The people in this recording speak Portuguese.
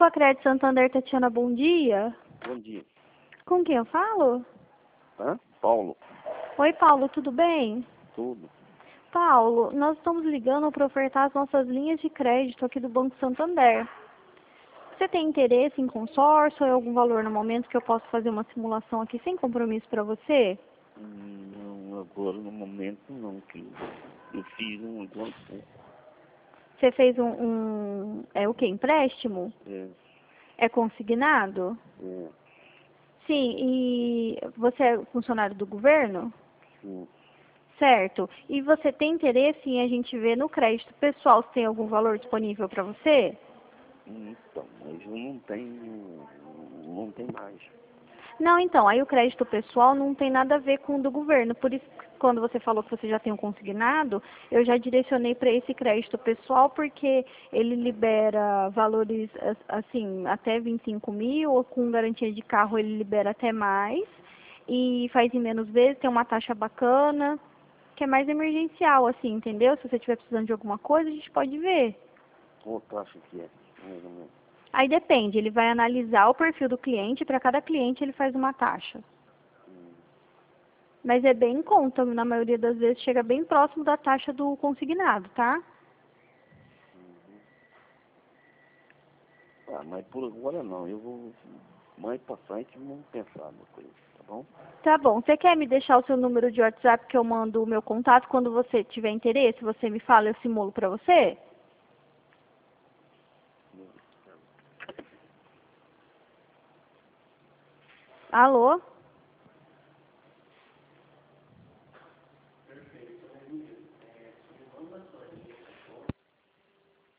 Grupo Acred Santander, Tatiana, bom dia. Bom dia. Com quem eu falo? Paulo. Oi, Paulo, tudo bem? Tudo. Paulo, nós estamos ligando para ofertar as nossas linhas de crédito aqui do Banco Santander. Você tem interesse em consórcio ou em algum valor no momento que eu possa fazer uma simulação aqui sem compromisso para você? Não, agora no momento não, que eu fiz um igual pouco. Você fez é o quê? Empréstimo? É consignado? Sim, e você é funcionário do governo? Sim. Certo. E você tem interesse em a gente ver no crédito pessoal se tem algum valor disponível para você? Então, mas eu não tenho mais. Não, então, aí o crédito pessoal não tem nada a ver com o do governo. Por isso, quando você falou que você já tem um consignado, eu já direcionei para esse crédito pessoal, porque ele libera valores, assim, até 25 mil, ou com garantia de carro ele libera até mais, e faz em menos vezes, tem uma taxa bacana, que é mais emergencial, assim, entendeu? Se você estiver precisando de alguma coisa, a gente pode ver. Qual taxa que é? Mais ou menos. Aí depende, ele vai analisar o perfil do cliente, para cada cliente ele faz uma taxa. Mas é bem em conta, na maioria das vezes chega bem próximo da taxa do consignado, tá? Mas por agora não. Eu vou mais pra frente vamos pensar na coisa, tá bom? Tá bom, você quer me deixar o seu número de WhatsApp que eu mando o meu contato? Quando você tiver interesse, você me fala, eu simulo pra você? Alô?